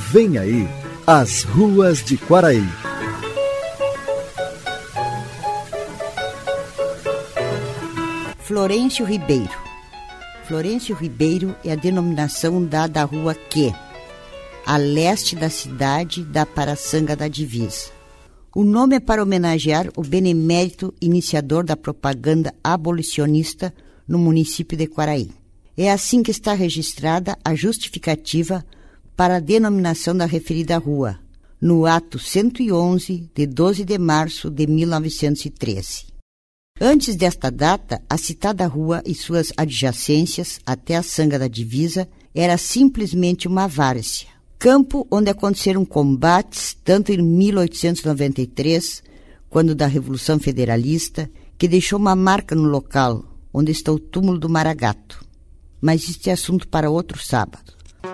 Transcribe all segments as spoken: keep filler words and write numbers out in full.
Vem aí, as ruas de Quaraí. Florencio Ribeiro. Florencio Ribeiro é a denominação dada à rua que, a leste da cidade, dá para a Sanga da Divisa. O nome é para homenagear o benemérito iniciador da propaganda abolicionista no município de Quaraí. É assim que está registrada a justificativa para a denominação da referida rua, no ato cento e onze, de doze de março de mil novecentos e treze. Antes desta data, a citada rua e suas adjacências até a Sanga da Divisa era simplesmente uma várzea, campo onde aconteceram combates tanto em mil oitocentos e noventa e três, quando da Revolução Federalista, que deixou uma marca no local onde está o túmulo do Maragato. Mas este é assunto para outro sábado.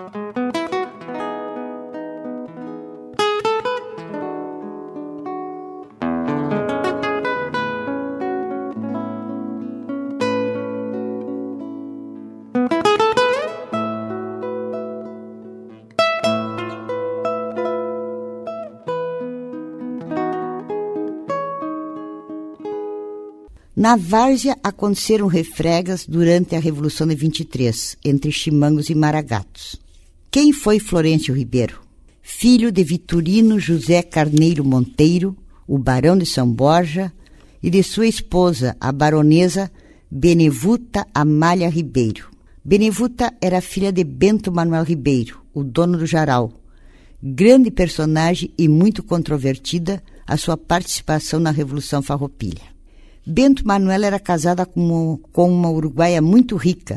Na várzea aconteceram refregas durante a Revolução de vinte e três, entre chimangos e maragatos. Quem foi Florencio Ribeiro? Filho de Vitorino José Carneiro Monteiro, o barão de São Borja, e de sua esposa, a baronesa Benevuta Amália Ribeiro. Benevuta era filha de Bento Manuel Ribeiro, o dono do Jarau. Grande personagem e muito controvertida a sua participação na Revolução Farroupilha. Bento Manuel era casada com, com uma uruguaia muito rica,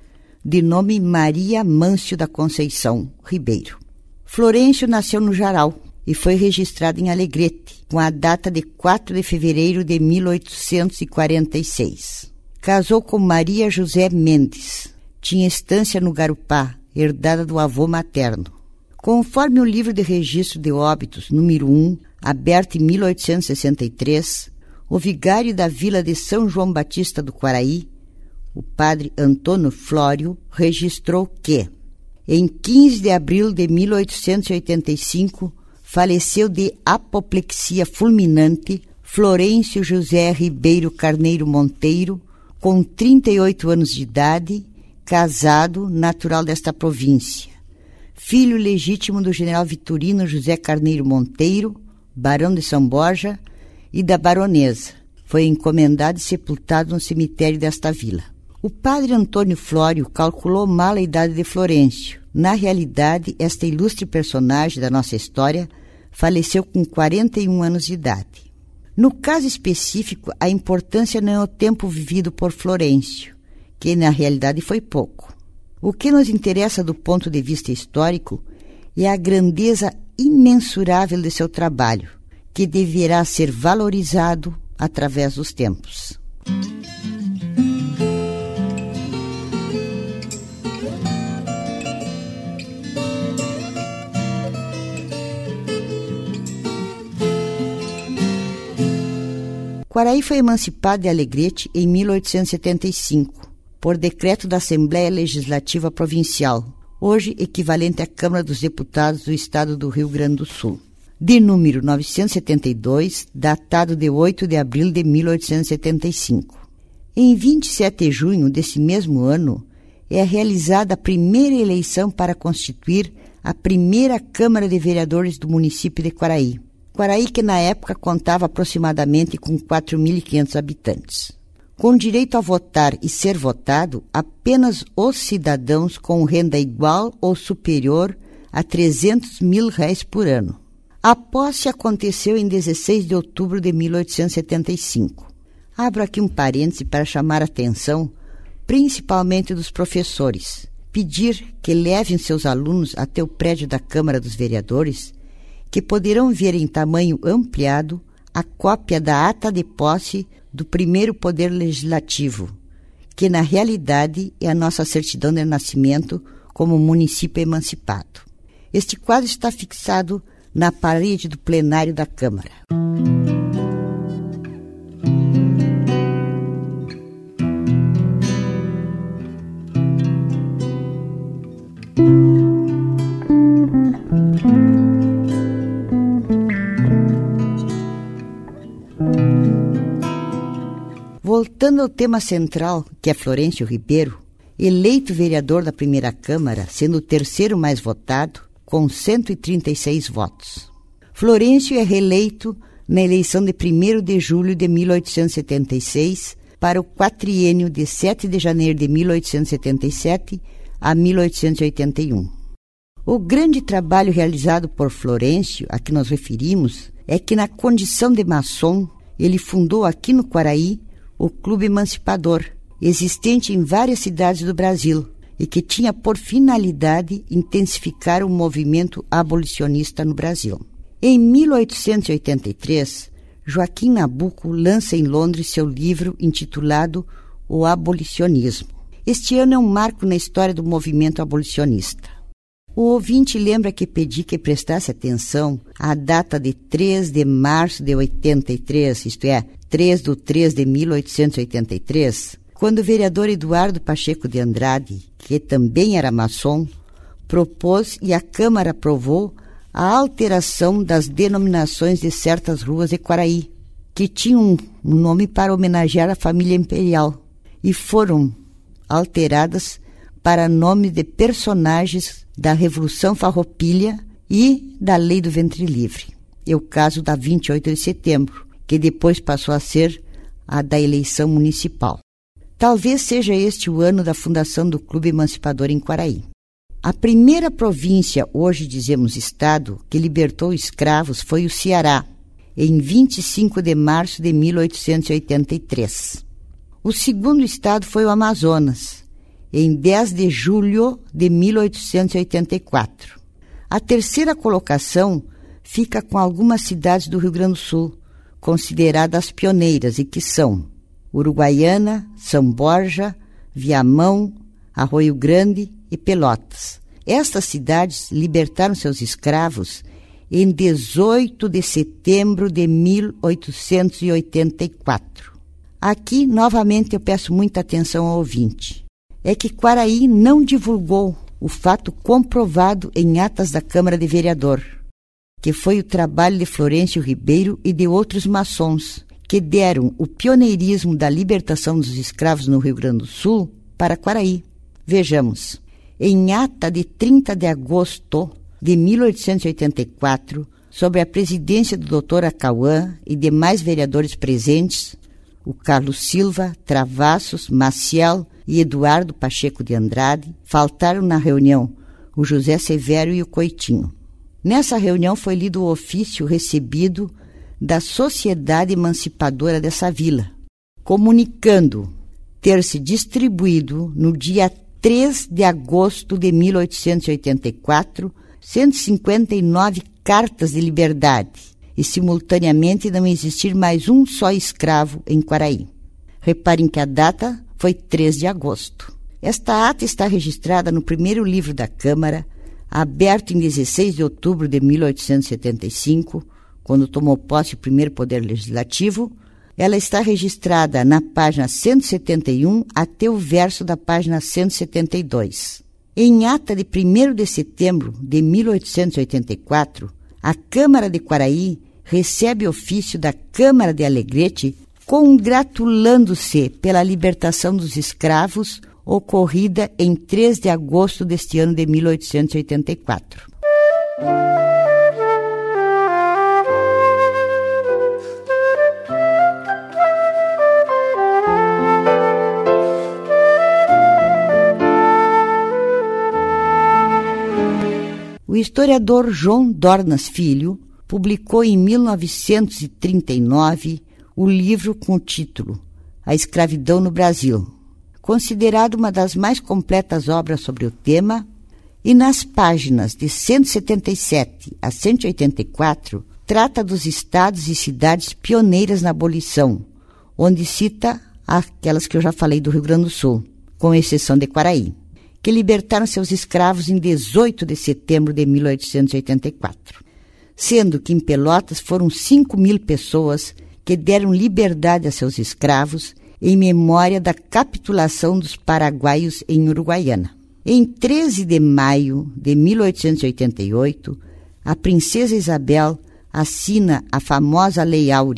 de nome Maria Mâncio da Conceição Ribeiro. Florencio nasceu no Jarau e foi registrado em Alegrete, com a data de quatro de fevereiro de mil oitocentos e quarenta e seis. Casou com Maria José Mendes. Tinha estância no Garupá, herdada do avô materno. Conforme o livro de registro de óbitos, número um, aberto em mil oitocentos e sessenta e três, o vigário da vila de São João Batista do Quaraí, o padre Antônio Flório, registrou que, em quinze de abril de mil oitocentos e oitenta e cinco, faleceu de apoplexia fulminante Florencio José Ribeiro Carneiro Monteiro, com trinta e oito anos de idade, casado, natural desta província, filho legítimo do general Vitorino José Carneiro Monteiro, barão de São Borja, e da baronesa. Foi encomendado e sepultado no cemitério desta vila. O padre Antônio Flório calculou mal a idade de Florencio. Na realidade, esta ilustre personagem da nossa história faleceu com quarenta e um anos de idade. No caso específico, a importância não é o tempo vivido por Florencio, que na realidade foi pouco. O que nos interessa do ponto de vista histórico é a grandeza imensurável de seu trabalho, que deverá ser valorizado através dos tempos. Quaraí foi emancipado de Alegrete em mil oitocentos e setenta e cinco, por decreto da Assembleia Legislativa Provincial, hoje equivalente à Câmara dos Deputados do Estado do Rio Grande do Sul, de número novecentos e setenta e dois, datado de oito de abril de mil oitocentos e setenta e cinco. Em vinte e sete de junho desse mesmo ano, é realizada a primeira eleição para constituir a primeira Câmara de Vereadores do município de Quaraí. Quaraí que na época contava aproximadamente com quatro mil e quinhentos habitantes. Com direito a votar e ser votado, apenas os cidadãos com renda igual ou superior a trezentos mil réis por ano. A posse aconteceu em dezesseis de outubro de mil oitocentos e setenta e cinco. Abro aqui um parêntese para chamar a atenção, principalmente dos professores, pedir que levem seus alunos até o prédio da Câmara dos Vereadores, que poderão ver em tamanho ampliado a cópia da ata de posse do primeiro Poder Legislativo, que na realidade é a nossa certidão de nascimento como município emancipado. Este quadro está fixado na parede do plenário da Câmara. Voltando ao tema central, que é Florencio Ribeiro, eleito vereador da primeira Câmara, sendo o terceiro mais votado, com cento e trinta e seis votos. Florencio é reeleito na eleição de primeiro de julho de mil oitocentos e setenta e seis para o quatriênio de sete de janeiro de mil oitocentos e setenta e sete a mil oitocentos e oitenta e um. O grande trabalho realizado por Florencio, a que nos referimos, é que na condição de maçom, ele fundou aqui no Quaraí o Clube Emancipador, existente em várias cidades do Brasil e que tinha por finalidade intensificar o movimento abolicionista no Brasil. Em mil oitocentos e oitenta e três, Joaquim Nabuco lança em Londres seu livro intitulado O Abolicionismo. Este ano é um marco na história do movimento abolicionista. O ouvinte lembra que pedi que prestasse atenção à data de três de março de oitenta e três, isto é, três de três de mil oitocentos e oitenta e três, quando o vereador Eduardo Pacheco de Andrade, que também era maçom, propôs e a Câmara aprovou a alteração das denominações de certas ruas de Quaraí, que tinham um nome para homenagear a família imperial, e foram alteradas para nomes de personagens da Revolução Farroupilha e da Lei do Ventre Livre. É o caso da vinte e oito de setembro, que depois passou a ser a da eleição municipal. Talvez seja este o ano da fundação do Clube Emancipador em Quaraí. A primeira província, hoje dizemos estado, que libertou escravos foi o Ceará, em vinte e cinco de março de mil oitocentos e oitenta e três. O segundo estado foi o Amazonas, em dez de julho de mil oitocentos e oitenta e quatro. A terceira colocação fica com algumas cidades do Rio Grande do Sul, consideradas pioneiras, e que são Uruguaiana, São Borja, Viamão, Arroio Grande e Pelotas. Estas cidades libertaram seus escravos em dezoito de setembro de mil oitocentos e oitenta e quatro. Aqui, novamente, eu peço muita atenção ao ouvinte. É que Quaraí não divulgou o fato comprovado em atas da Câmara de Vereador, que foi o trabalho de Florencio Ribeiro e de outros maçons, que deram o pioneirismo da libertação dos escravos no Rio Grande do Sul para Quaraí. Vejamos, em ata de trinta de agosto de mil oitocentos e oitenta e quatro, sob a presidência do doutor Acauã e demais vereadores presentes, o Carlos Silva, Travassos, Maciel e Eduardo Pacheco de Andrade, faltaram na reunião o José Severo e o Coitinho. Nessa reunião foi lido o ofício recebido da Sociedade Emancipadora dessa vila, comunicando ter se distribuído no dia três de agosto de mil oitocentos e oitenta e quatro cento e cinquenta e nove cartas de liberdade e, simultaneamente, não existir mais um só escravo em Quaraí. Reparem que a data foi três de agosto. Esta ata está registrada no primeiro livro da Câmara, aberto em dezesseis de outubro de mil oitocentos e setenta e cinco, quando tomou posse o primeiro poder legislativo. Ela está registrada na página cento e setenta e um até o verso da página cento e setenta e dois. Em ata de primeiro de setembro de mil oitocentos e oitenta e quatro, a Câmara de Quaraí recebe ofício da Câmara de Alegrete congratulando-se pela libertação dos escravos ocorrida em três de agosto deste ano de mil oitocentos e oitenta e quatro. O historiador João Dornas Filho publicou em mil novecentos e trinta e nove o livro com o título A Escravidão no Brasil, considerado uma das mais completas obras sobre o tema, e nas páginas de cento e setenta e sete a cento e oitenta e quatro trata dos estados e cidades pioneiras na abolição, onde cita aquelas que eu já falei do Rio Grande do Sul, com exceção de Quaraí, que libertaram seus escravos em dezoito de setembro de mil oitocentos e oitenta e quatro, sendo que em Pelotas foram cinco mil pessoas que deram liberdade a seus escravos em memória da capitulação dos paraguaios em Uruguaiana. Em treze de maio de mil oitocentos e oitenta e oito, a princesa Isabel assina a famosa Lei Áurea,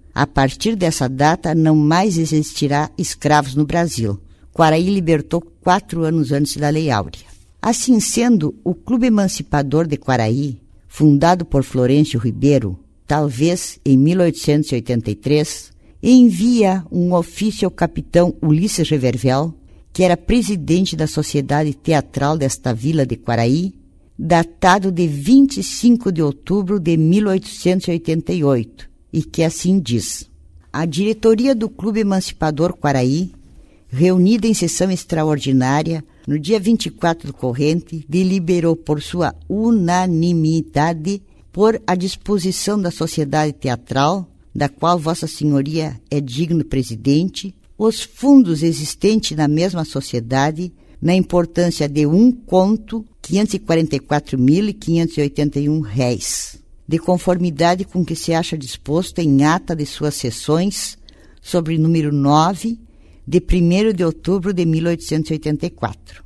A partir dessa data, não mais existirá escravos no Brasil. Quaraí libertou quatro anos antes da Lei Áurea. Assim sendo, o Clube Emancipador de Quaraí, fundado por Florencio Ribeiro, talvez em mil oitocentos e oitenta e três, envia um ofício ao capitão Ulisses Revervel, que era presidente da Sociedade Teatral desta vila de Quaraí, datado de vinte e cinco de outubro de mil oitocentos e oitenta e oito, e que assim diz: a diretoria do Clube Emancipador Quaraí, reunida em sessão extraordinária no dia vinte e quatro do corrente, deliberou por sua unanimidade por a disposição da Sociedade Teatral, da qual Vossa Senhoria é digno presidente, os fundos existentes na mesma sociedade, na importância de um conto, quinhentos e quarenta e quatro mil quinhentos e oitenta e um réis, de conformidade com que se acha disposto em ata de suas sessões, sobre número nove, de primeiro de outubro de mil oitocentos e oitenta e quatro.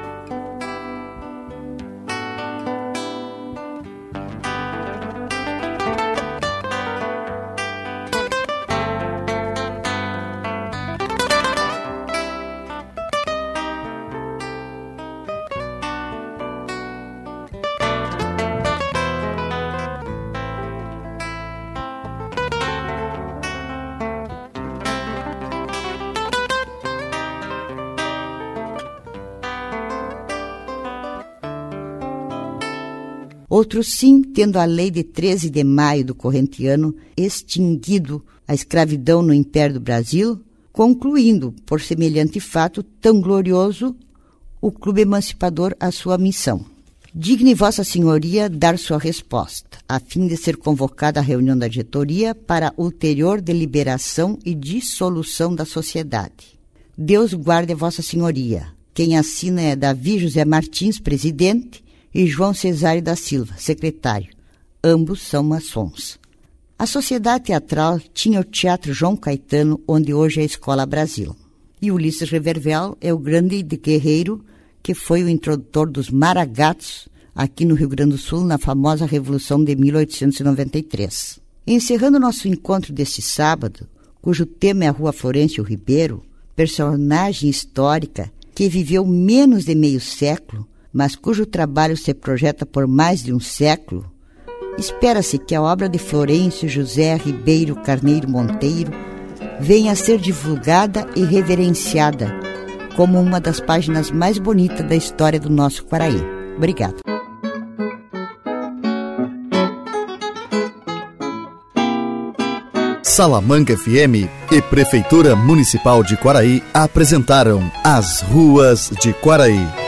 Outros sim, tendo a lei de treze de maio do corrente ano extinguido a escravidão no Império do Brasil, concluindo, por semelhante fato tão glorioso, o Clube Emancipador a sua missão. Digne Vossa Senhoria dar sua resposta, a fim de ser convocada a reunião da diretoria para ulterior deliberação e dissolução da sociedade. Deus guarde Vossa Senhoria. Quem assina é Davi José Martins, presidente, e João Cesário da Silva, secretário. Ambos são maçons. A Sociedade Teatral tinha o Teatro João Caetano, onde hoje é a Escola Brasil. E Ulisses Revervel é o grande guerreiro que foi o introdutor dos maragatos aqui no Rio Grande do Sul, na famosa Revolução de mil oitocentos e noventa e três. Encerrando nosso encontro deste sábado, cujo tema é a Rua Florencio Ribeiro, personagem histórica que viveu menos de meio século, mas cujo trabalho se projeta por mais de um século, espera-se que a obra de Florencio José Ribeiro Carneiro Monteiro venha a ser divulgada e reverenciada como uma das páginas mais bonitas da história do nosso Quaraí. Obrigada. Salamanca F M e Prefeitura Municipal de Quaraí apresentaram As Ruas de Quaraí.